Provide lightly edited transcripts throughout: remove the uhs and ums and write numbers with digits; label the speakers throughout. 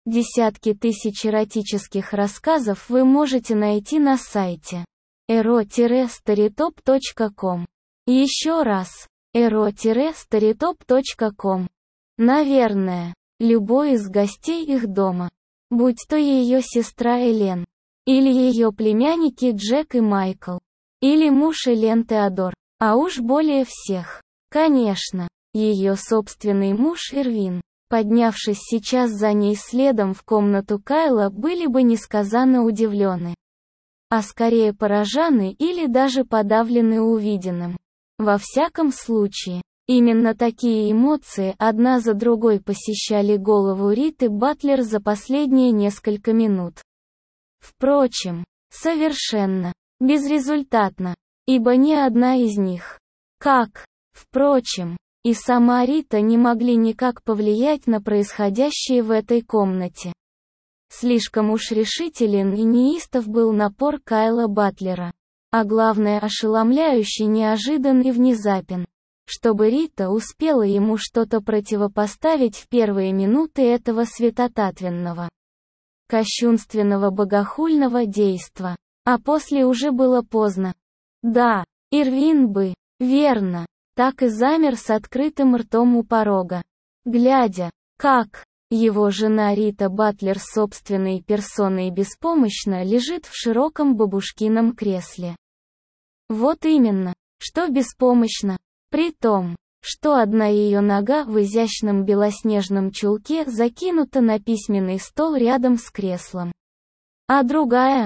Speaker 1: Десятки тысяч эротических рассказов вы можете найти на сайте ero-storytop.com. Еще раз, ero-storytop.com. Наверное, любой из гостей их дома, будь то ее сестра Элен, или ее племянники Джек и Майкл, или муж Элен Теодор, а уж более всех, конечно, ее собственный муж Ирвин, поднявшись сейчас за ней следом в комнату Кайла, были бы несказанно удивлены, а скорее поражены или даже подавлены увиденным. Во всяком случае, именно такие эмоции одна за другой посещали голову Риты Батлер за последние несколько минут. Впрочем, совершенно безрезультатно, ибо ни одна из них, впрочем, и сама Рита не могли никак повлиять на происходящее в этой комнате. Слишком уж решителен и неистов был напор Кайла Батлера, а главное ошеломляюще неожидан и внезапен, чтобы Рита успела ему что-то противопоставить в первые минуты этого святотатственного, кощунственного богохульного действа, а после уже было поздно. Да, Ирвин бы, верно, так и замер с открытым ртом у порога, глядя, как его жена Рита Батлер собственной персоной беспомощно лежит в широком бабушкином кресле. Вот именно, что беспомощно, при том, что одна ее нога в изящном белоснежном чулке закинута на письменный стол рядом с креслом, а другая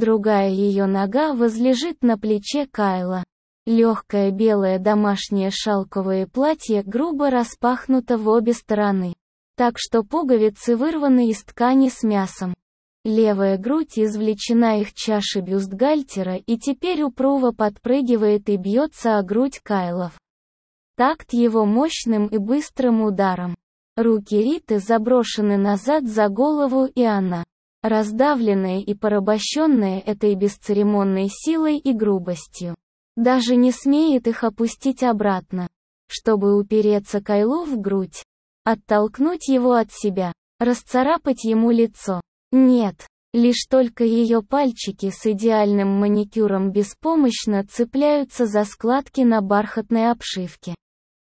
Speaker 1: ее нога возлежит на плече Кайла. Легкое белое домашнее шелковое платье грубо распахнуто в обе стороны, так что пуговицы вырваны из ткани с мясом. Левая грудь извлечена из чаши бюстгальтера и теперь упруго подпрыгивает и бьется о грудь Кайла в такт его мощным и быстрым ударом. Руки Риты заброшены назад за голову, и она, раздавленная и порабощенная этой бесцеремонной силой и грубостью, даже не смеет их опустить обратно, чтобы упереться Кайлу в грудь, оттолкнуть его от себя, расцарапать ему лицо. Нет, лишь только ее пальчики с идеальным маникюром беспомощно цепляются за складки на бархатной обшивке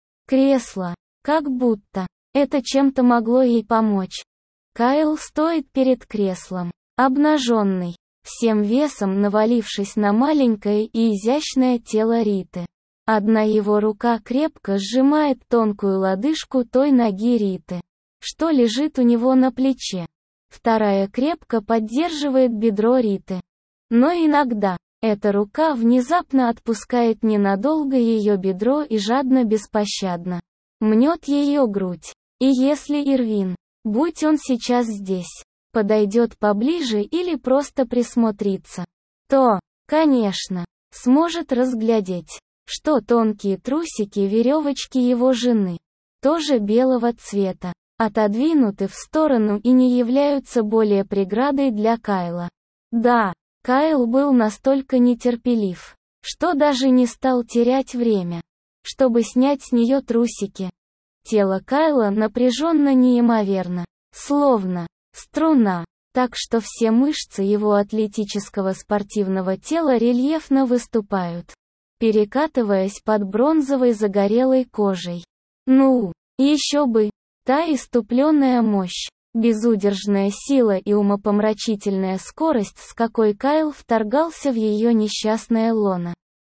Speaker 1: кресла, как будто это чем-то могло ей помочь. Кайл стоит перед креслом, обнаженный, всем весом навалившись на маленькое и изящное тело Риты. Одна его рука крепко сжимает тонкую лодыжку той ноги Риты, что лежит у него на плече. Вторая крепко поддерживает бедро Риты. Но иногда эта рука внезапно отпускает ненадолго ее бедро и жадно, беспощадно мнет ее грудь. И если Ирвин, будь он сейчас здесь, подойдет поближе или просто присмотрится, то, конечно, сможет разглядеть, что тонкие трусики-веревочки его жены, тоже белого цвета, отодвинуты в сторону и не являются более преградой для Кайла. Да, Кайл был настолько нетерпелив, что даже не стал терять время, чтобы снять с нее трусики. Тело Кайла напряженно неимоверно, словно струна, так что все мышцы его атлетического спортивного тела рельефно выступают, перекатываясь под бронзовой загорелой кожей. Ну, еще бы, та иступленная мощь, безудержная сила и умопомрачительная скорость, с какой Кайл вторгался в ее несчастное лоно.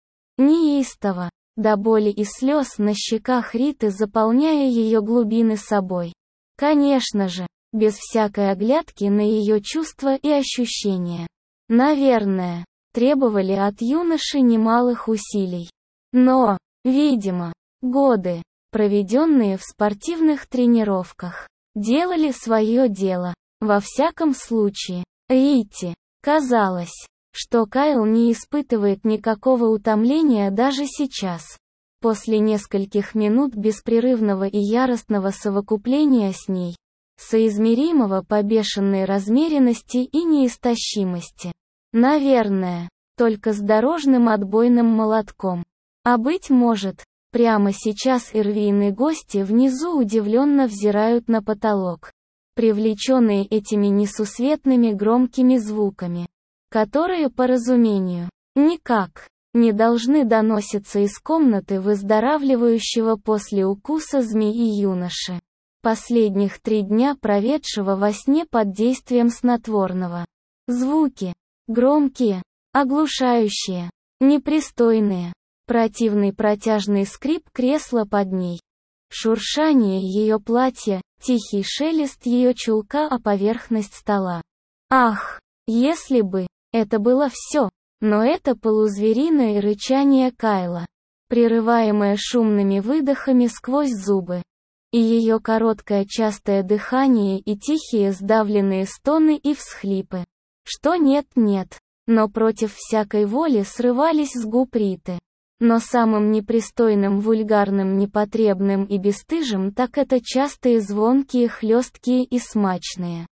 Speaker 1: Неистово, до боли и слез на щеках Риты, заполняя ее глубины собой. Конечно же, без всякой оглядки на ее чувства и ощущения. Наверное, требовали от юноши немалых усилий. Но, видимо, годы, проведенные в спортивных тренировках, делали свое дело. Во всяком случае, Рите казалось, что Кайл не испытывает никакого утомления даже сейчас. После нескольких минут беспрерывного и яростного совокупления с ней, соизмеримого по бешеной размеренности и неистощимости. Наверное, только с дорожным отбойным молотком. А быть может, прямо сейчас Ирвин и гости внизу удивленно взирают на потолок, привлеченные этими несусветными громкими звуками, которые, по разумению, никак не должны доноситься из комнаты выздоравливающего после укуса змеи юноши, последних 3 дня проведшего во сне под действием снотворного. Звуки. Громкие, оглушающие, непристойные. Противный протяжный скрип кресла под ней. Шуршание ее платья, тихий шелест ее чулка о поверхность стола. Ах, если бы это было все, но это полузвериное рычание Кайла, прерываемое шумными выдохами сквозь зубы, и ее короткое частое дыхание и тихие сдавленные стоны и всхлипы, что нет-нет, но против всякой воли срывались с губ Риты. Но самым непристойным, вульгарным, непотребным и бесстыжим так это частые звонкие, хлесткие и смачные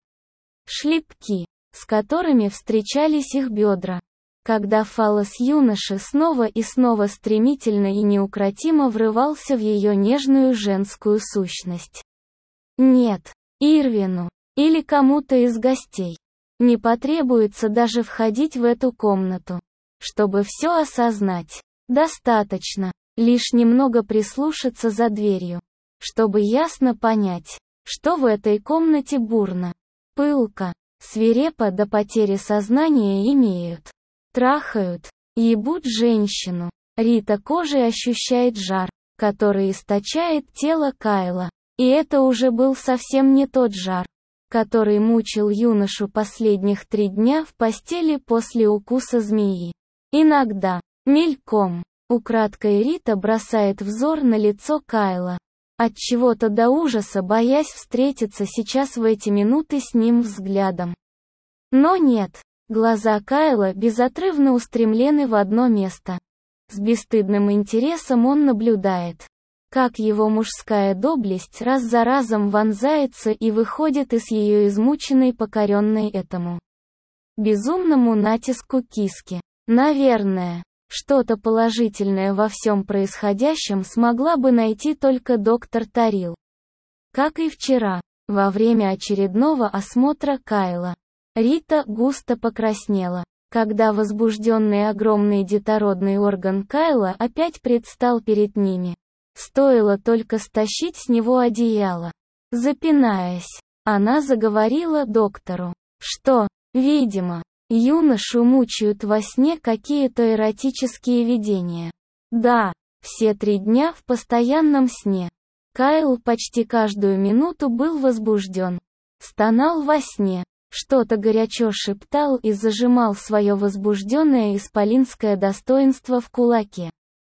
Speaker 1: шлепки, с которыми встречались их бедра, когда фаллос юноши снова и снова стремительно и неукротимо врывался в ее нежную женскую сущность. Нет, Ирвину, или кому-то из гостей, не потребуется даже входить в эту комнату, чтобы все осознать. Достаточно лишь немного прислушаться за дверью, чтобы ясно понять, что в этой комнате бурно, пылко, свирепо до потери сознания имеют, трахают, ебут женщину. Рита кожей ощущает жар, который источает тело Кайла, и это уже был совсем не тот жар, который мучил юношу последних 3 дня в постели после укуса змеи. Иногда, мельком, украдкой Рита бросает взор на лицо Кайла, отчего-то до ужаса боясь встретиться сейчас в эти минуты с ним взглядом. Но нет, глаза Кайла безотрывно устремлены в одно место. С бесстыдным интересом он наблюдает, как его мужская доблесть раз за разом вонзается и выходит из ее измученной, покоренной этому безумному натиску киски. Наверное, что-то положительное во всем происходящем смогла бы найти только доктор Тарил. Как и вчера, во время очередного осмотра Кайла, Рита густо покраснела, когда возбужденный огромный детородный орган Кайла опять предстал перед ними. Стоило только стащить с него одеяло. Запинаясь, она заговорила доктору, что, видимо, юношу мучают во сне какие-то эротические видения. Да, все 3 дня в постоянном сне. Кайл почти каждую минуту был возбужден. Стонал во сне, что-то горячо шептал и зажимал свое возбужденное исполинское достоинство в кулаке.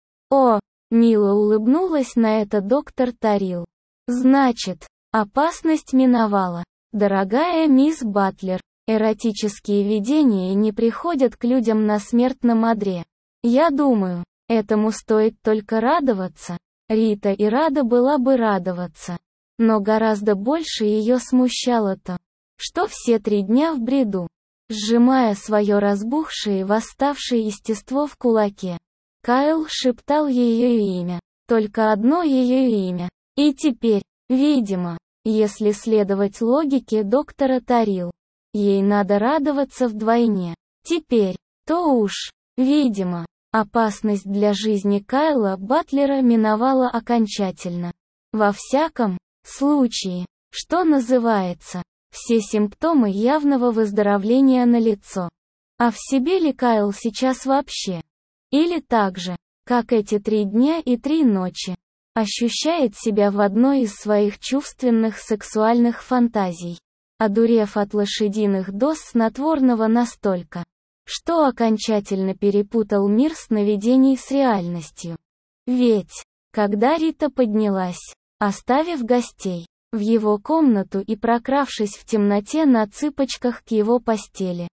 Speaker 1: О, мило улыбнулась на это доктор Тарил. Значит, опасность миновала. Дорогая мисс Батлер. Эротические видения не приходят к людям на смертном одре. Я думаю, этому стоит только радоваться. Рита и рада была бы радоваться. Но гораздо больше ее смущало то, что все 3 дня в бреду, сжимая свое разбухшее и восставшее естество в кулаке, Кайл шептал ее имя, только одно ее имя. И теперь, видимо, если следовать логике доктора Тарил, ей надо радоваться вдвойне. Теперь, то уж, видимо, опасность для жизни Кайла Батлера миновала окончательно. Во всяком случае, что называется, все симптомы явного выздоровления налицо. А в себе ли Кайл сейчас вообще? Или так же, как эти 3 дня и 3 ночи, ощущает себя в одной из своих чувственных сексуальных фантазий, одурев от лошадиных доз снотворного настолько, что окончательно перепутал мир сновидений с реальностью. Ведь, когда Рита поднялась, оставив гостей в его комнату и прокравшись в темноте на цыпочках к его постели,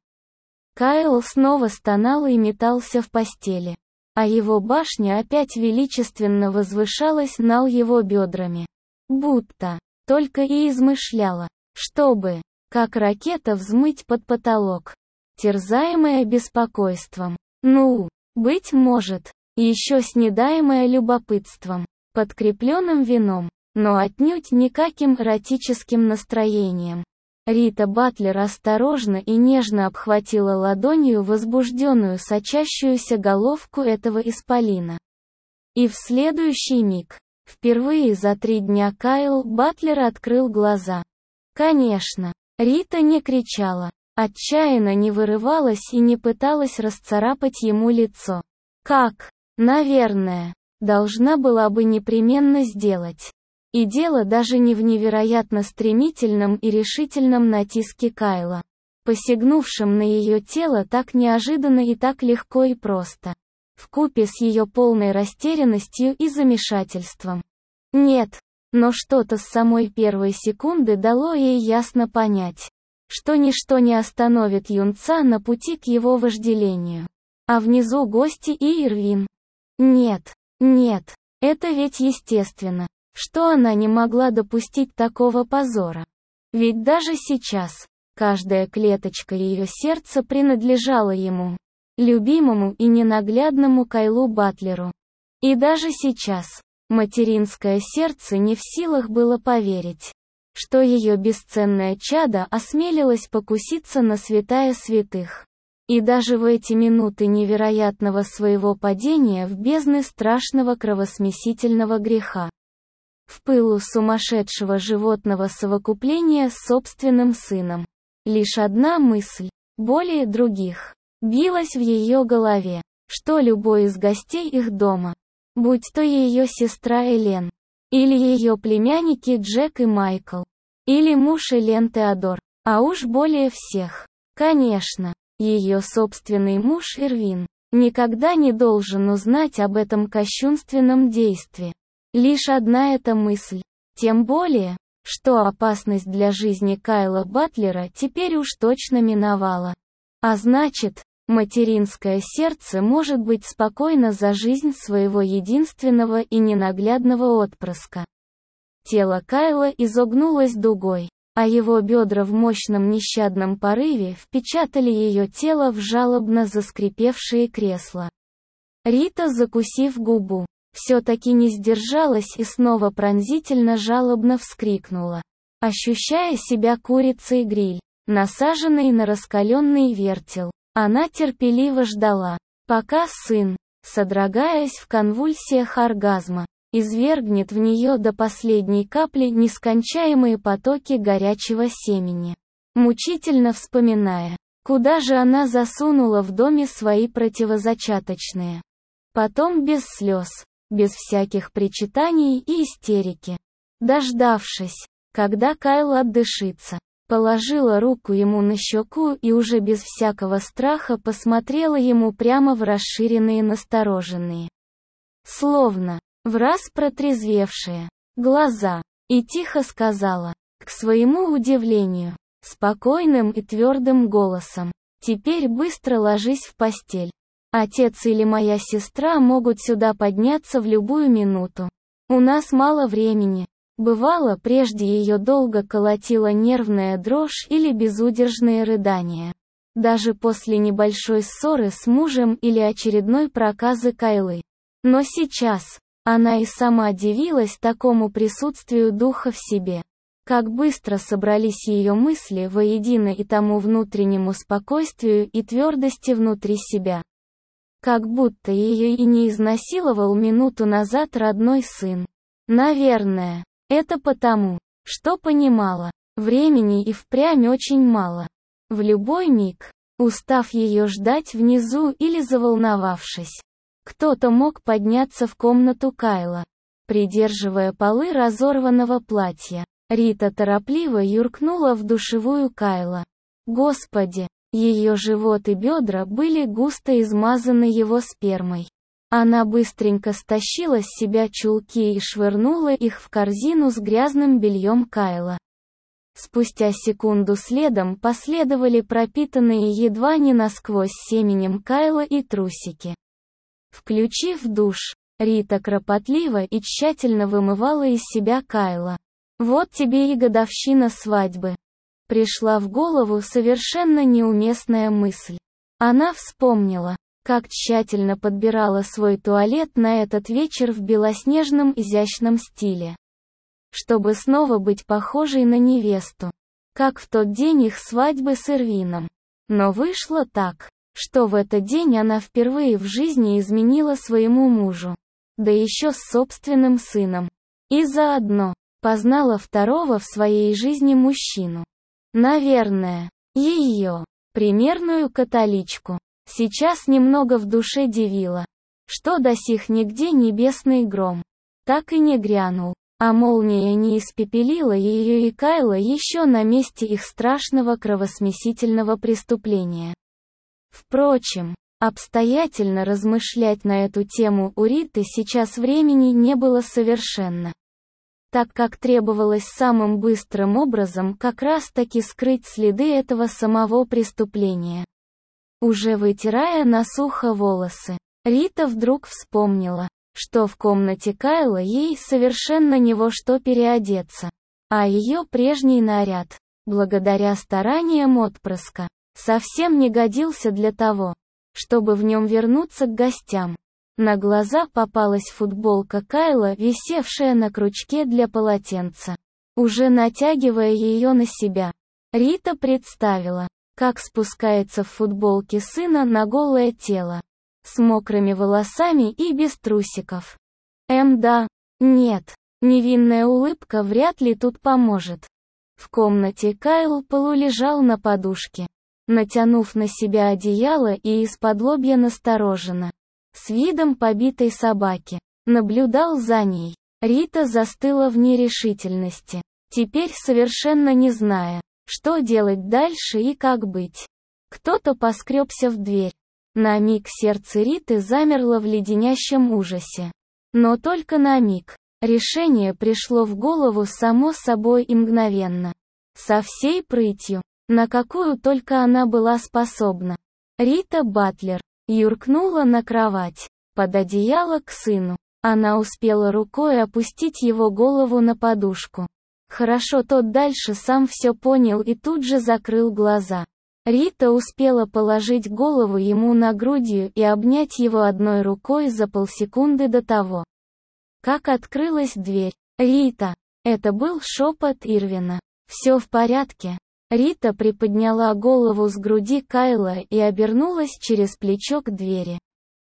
Speaker 1: Кайл снова стонал и метался в постели, а его башня опять величественно возвышалась над его бедрами, будто только и измышляла, чтобы, как ракета, взмыть под потолок, терзаемая беспокойством. Ну, быть может, еще снедаемая любопытством, подкрепленным вином, но отнюдь никаким эротическим настроением. Рита Батлер осторожно и нежно обхватила ладонью возбужденную сочащуюся головку этого исполина. И в следующий миг, впервые за 3 дня Кайл Батлер открыл глаза. Конечно, Рита не кричала, отчаянно не вырывалась и не пыталась расцарапать ему лицо. Как, наверное, должна была бы непременно сделать. И дело даже не в невероятно стремительном и решительном натиске Кайла, посягнувшем на ее тело так неожиданно и так легко и просто, вкупе с ее полной растерянностью и замешательством. Нет, но что-то с самой первой секунды дало ей ясно понять, что ничто не остановит юнца на пути к его вожделению. А внизу гости и Ирвин. Нет, это ведь естественно, что она не могла допустить такого позора. Ведь даже сейчас, каждая клеточка ее сердца принадлежала ему, любимому и ненаглядному Кайлу Батлеру. И даже сейчас, материнское сердце не в силах было поверить, что ее бесценное чадо осмелилось покуситься на святая святых. И даже в эти минуты невероятного своего падения в бездны страшного кровосмесительного греха, в пылу сумасшедшего животного совокупления с собственным сыном, лишь одна мысль, более других, билась в ее голове, что любой из гостей их дома, будь то ее сестра Элен, или ее племянники Джек и Майкл, или муж Элен Теодор, а уж более всех, конечно, ее собственный муж Ирвин, никогда не должен узнать об этом кощунственном действии. Лишь одна эта мысль. Тем более, что опасность для жизни Кайла Батлера теперь уж точно миновала. А значит, материнское сердце может быть спокойно за жизнь своего единственного и ненаглядного отпрыска. Тело Кайла изогнулось дугой, а его бедра в мощном нещадном порыве впечатали ее тело в жалобно заскрипевшее кресло. Рита, закусив губу, все-таки не сдержалась и снова пронзительно жалобно вскрикнула, ощущая себя курицей-гриль, насаженной на раскаленный вертел. Она терпеливо ждала, пока сын, содрогаясь в конвульсиях оргазма, извергнет в нее до последней капли нескончаемые потоки горячего семени, мучительно вспоминая, куда же она засунула в доме свои противозачаточные. Потом без слез, без всяких причитаний и истерики, дождавшись, когда Кайл отдышится, положила руку ему на щеку и уже без всякого страха посмотрела ему прямо в расширенные настороженные, словно враз протрезвевшие глаза, и тихо сказала, к своему удивлению, спокойным и твердым голосом: «Теперь быстро ложись в постель. Отец или моя сестра могут сюда подняться в любую минуту. У нас мало времени». Бывало, прежде ее долго колотила нервная дрожь или безудержные рыдания. Даже после небольшой ссоры с мужем или очередной проказы Кайлы. Но сейчас, она и сама дивилась такому присутствию духа в себе. Как быстро собрались ее мысли воедино и тому внутреннему спокойствию и твердости внутри себя. Как будто ее и не изнасиловал минуту назад родной сын. Наверное, это потому, что понимала, времени и впрямь очень мало. В любой миг, устав ее ждать внизу или заволновавшись, кто-то мог подняться в комнату Кайла. Придерживая полы разорванного платья, Рита торопливо юркнула в душевую Кайла. Господи, ее живот и бедра были густо измазаны его спермой. Она быстренько стащила с себя чулки и швырнула их в корзину с грязным бельем Кайла. Спустя секунду следом последовали пропитанные едва не насквозь семенем Кайла и трусики. Включив душ, Рита кропотливо и тщательно вымывала из себя Кайла. Вот тебе и годовщина свадьбы. Пришла в голову совершенно неуместная мысль. Она вспомнила, как тщательно подбирала свой туалет на этот вечер в белоснежном изящном стиле, чтобы снова быть похожей на невесту. как в тот день их свадьбы с Ирвином. Но вышло так, что в этот день она впервые в жизни изменила своему мужу, да еще с собственным сыном. И заодно познала второго в своей жизни мужчину. Наверное, ее, примерную католичку, сейчас немного в душе дивило, что до сих нигде небесный гром так и не грянул, а молния не испепелила ее и Кайла еще на месте их страшного кровосмесительного преступления. Впрочем, обстоятельно размышлять на эту тему у Риты сейчас времени не было совершенно, так как требовалось самым быстрым образом как раз-таки скрыть следы этого самого преступления. Уже вытирая на сухо волосы, Рита вдруг вспомнила, что в комнате Кайла ей совершенно не во что переодеться, а ее прежний наряд, благодаря стараниям отпрыска, совсем не годился для того, чтобы в нем вернуться к гостям. На глаза попалась футболка Кайла, висевшая на крючке для полотенца. Уже натягивая ее на себя, Рита представила, как спускается в футболке сына на голое тело, с мокрыми волосами и без трусиков. Да, нет, невинная улыбка вряд ли тут поможет. В комнате Кайл полулежал на подушке, натянув на себя одеяло и исподлобья настороженно, с видом побитой собаки, наблюдал за ней. Рита застыла в нерешительности, теперь совершенно не зная, что делать дальше и как быть. Кто-то поскребся в дверь. На миг сердце Риты замерло в леденящем ужасе. Но только на миг. Решение пришло в голову само собой и мгновенно. Со всей прытью, на какую только она была способна. Рита Батлер юркнула на кровать, под одеяло к сыну. Она успела рукой опустить его голову на подушку. Хорошо, тот дальше сам все понял и тут же закрыл глаза. Рита успела положить голову ему на грудью и обнять его одной рукой за полсекунды до того, как открылась дверь. «Рита!» Это был шепот Ирвина. «Все в порядке?» Рита приподняла голову с груди Кайла и обернулась через плечо к двери,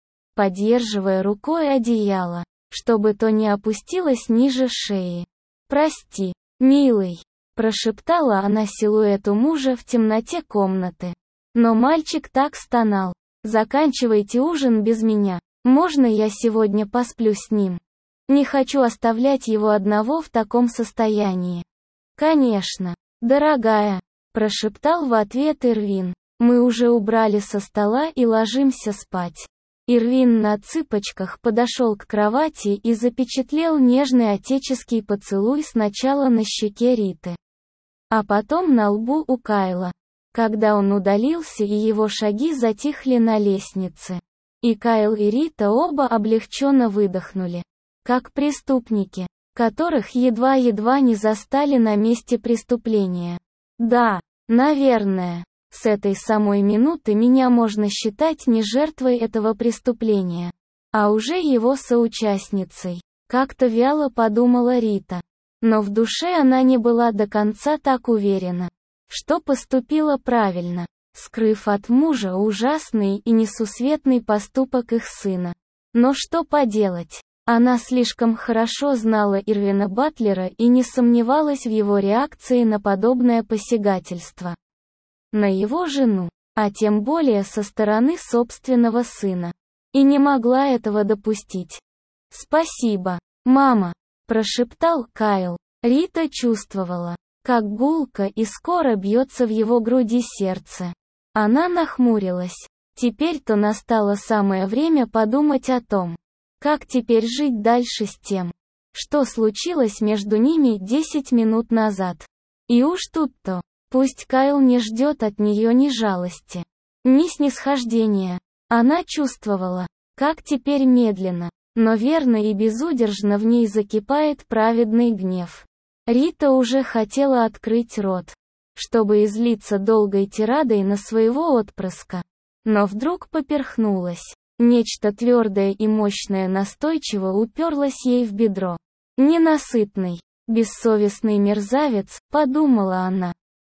Speaker 1: поддерживая рукой одеяло, чтобы то не опустилось ниже шеи. «Прости, милый», — прошептала она силуэту мужа в темноте комнаты. Но мальчик так стонал. «Заканчивайте ужин без меня. Можно я сегодня посплю с ним? Не хочу оставлять его одного в таком состоянии». «Конечно, дорогая», — прошептал в ответ Ирвин. «Мы уже убрали со стола и ложимся спать». Ирвин на цыпочках подошел к кровати и запечатлел нежный отеческий поцелуй сначала на щеке Риты, а потом на лбу у Кайла. Когда он удалился и его шаги затихли на лестнице, и Кайл и Рита оба облегченно выдохнули, как преступники, которых едва-едва не застали на месте преступления. «Да, наверное. С этой самой минуты меня можно считать не жертвой этого преступления, а уже его соучастницей», как-то вяло подумала Рита. Но в душе она не была до конца так уверена, что поступила правильно, скрыв от мужа ужасный и несусветный поступок их сына. Но что поделать? Она слишком хорошо знала Ирвина Батлера и не сомневалась в его реакции на подобное посягательство на его жену, а тем более со стороны собственного сына. И не могла этого допустить. «Спасибо, мама», — прошептал Кайл. Рита чувствовала, как гулко и скоро бьется в его груди сердце. Она нахмурилась. Теперь-то настало самое время подумать о том, как теперь жить дальше с тем, что случилось между ними 10 минут назад. И уж тут-то, пусть Кайл не ждет от нее ни жалости, ни снисхождения. Она чувствовала, как теперь медленно, но верно и безудержно в ней закипает праведный гнев. Рита уже хотела открыть рот, чтобы излиться долгой тирадой на своего отпрыска, но вдруг поперхнулась. Нечто твердое и мощное настойчиво уперлось ей в бедро. «Ненасытный, бессовестный мерзавец», — подумала она.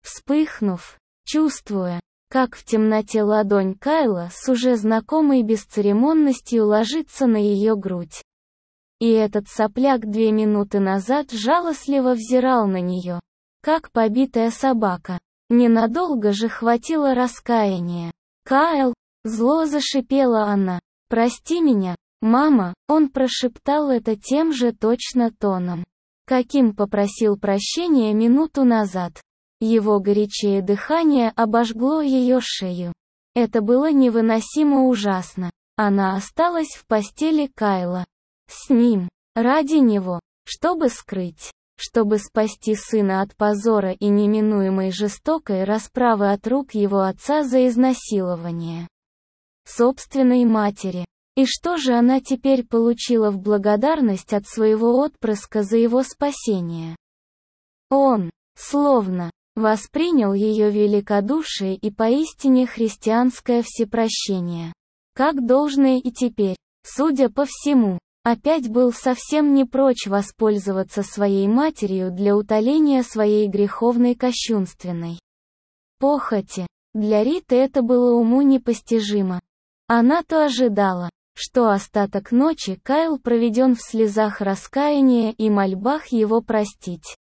Speaker 1: Вспыхнув, чувствуя, как в темноте ладонь Кайла с уже знакомой бесцеремонностью ложится на ее грудь. И этот сопляк 2 минуты назад жалостливо взирал на нее, как побитая собака. Ненадолго же хватило раскаяния. «Кайл!» — зло зашипела она. «Прости меня, мама!» — он прошептал это тем же точно тоном, каким попросил прощения минуту назад. Его горячее дыхание обожгло ее шею. Это было невыносимо ужасно. Она осталась в постели Кайла. С ним. Ради него. Чтобы скрыть. Чтобы спасти сына от позора и неминуемой жестокой расправы от рук его отца за изнасилование собственной матери. И что же она теперь получила в благодарность от своего отпрыска за его спасение? Он, словно, воспринял ее великодушие и поистине христианское всепрощение как должное и теперь, судя по всему, опять был совсем не прочь воспользоваться своей матерью для утоления своей греховной кощунственной похоти. Для Риты это было уму непостижимо. Она-то ожидала, что остаток ночи Кайл проведен в слезах раскаяния и мольбах его простить.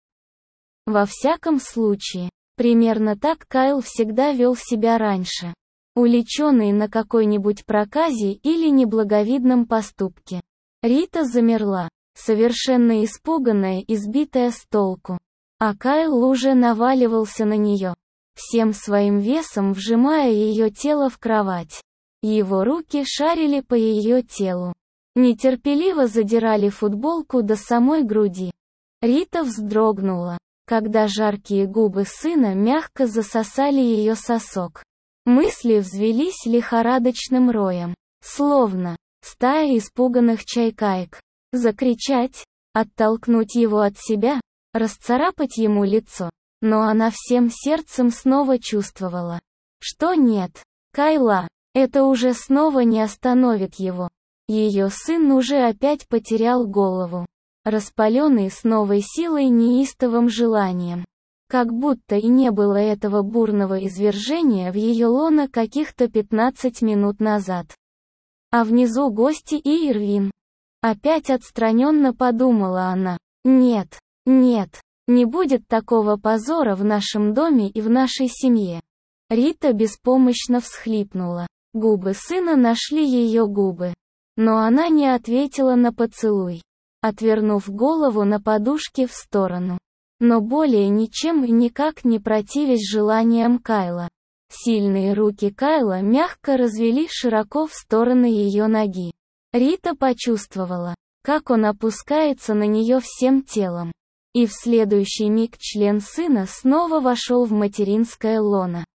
Speaker 1: Во всяком случае, примерно так Кайл всегда вел себя раньше, уличенный на какой-нибудь проказе или неблаговидном поступке. Рита замерла, совершенно испуганная и сбитая с толку. А Кайл уже наваливался на нее, всем своим весом вжимая ее тело в кровать. Его руки шарили по ее телу, нетерпеливо задирали футболку до самой груди. Рита вздрогнула, когда жаркие губы сына мягко засосали ее сосок. Мысли взвелись лихорадочным роем, словно стая испуганных чайкаек. Закричать, оттолкнуть его от себя, расцарапать ему лицо. Но она всем сердцем снова чувствовала, что нет, Кайла, это уже снова не остановит его. Ее сын уже опять потерял голову, распаленный с новой силой неистовым желанием. Как будто и не было этого бурного извержения в ее лоно каких-то 15 минут назад. А внизу гости и Ирвин. Опять отстраненно подумала она. Нет, нет, не будет такого позора в нашем доме и в нашей семье. Рита беспомощно всхлипнула. Губы сына нашли ее губы. Но она не ответила на поцелуй, отвернув голову на подушке в сторону. Но более ничем и никак не противясь желаниям Кайла. Сильные руки Кайла мягко развели широко в стороны ее ноги. Рита почувствовала, как он опускается на нее всем телом. И в следующий миг член сына снова вошел в материнское лоно.